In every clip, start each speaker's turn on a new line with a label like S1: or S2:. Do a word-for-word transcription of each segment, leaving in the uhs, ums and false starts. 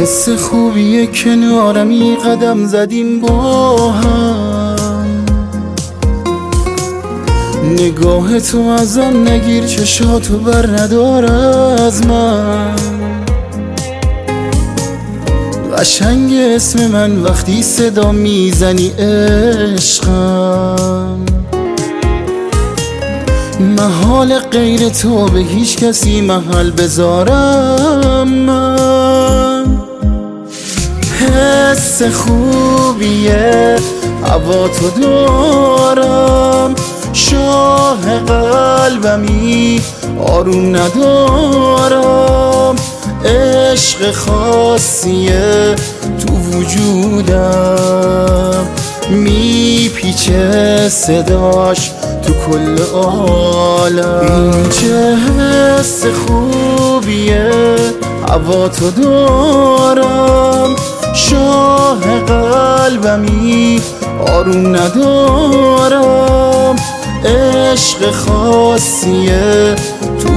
S1: حس خوبیه کنارمی قدم زدیم با هم. نگاه تو ازم نگیر، چشاتو بر ندار از من. قشنگ اسم من وقتی صدا میزنی عشقم. محال غیر تو به هیچ کسی محل بذارم من. حس خوبیه هوا تو دارم، شاه قلبمی آروم ندارم. عشق خاصیه تو وجودم، میپیچه صداش تو کل عالم. این چه حس خوبیه هوا تو دارم، شاه قلبمی آروم ندارم. عشق خاصیه تو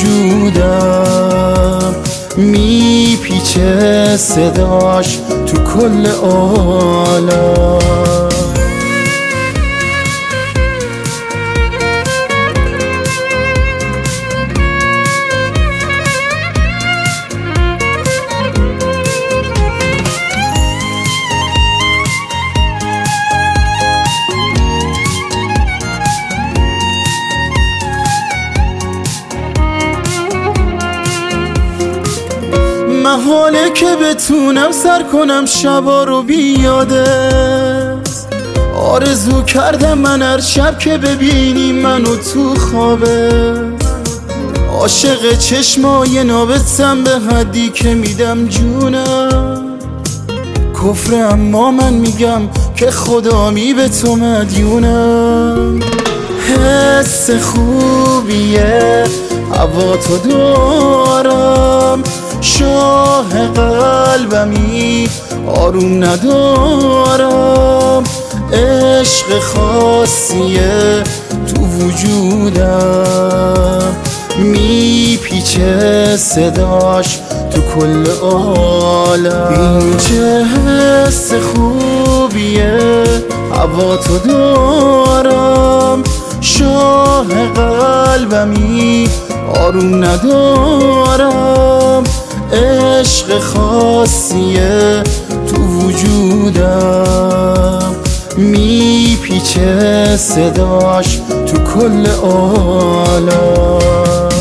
S1: وجودم، میپیچه صداش تو کل عالم. محاله که بتونم سر کنم شبا رو بیادت. آرزو کردم من هر شب که ببینی منو تو خوابت. عاشق چشمای نابتم به حدی که میدم جونم. کفر اما من میگم که خدا می به تو مدیونم. حس خوبیه هوا تو دارم، شاه قلبمی آروم ندارم. عشق خاصیه تو وجودم، میپیچه صداش تو کل عالم. این چه حس خوبیه هوا تو دارم، شاه قلبمی آروم ندارم. عشق خاصیه تو وجودم، میپیچه صداش تو کل عالم.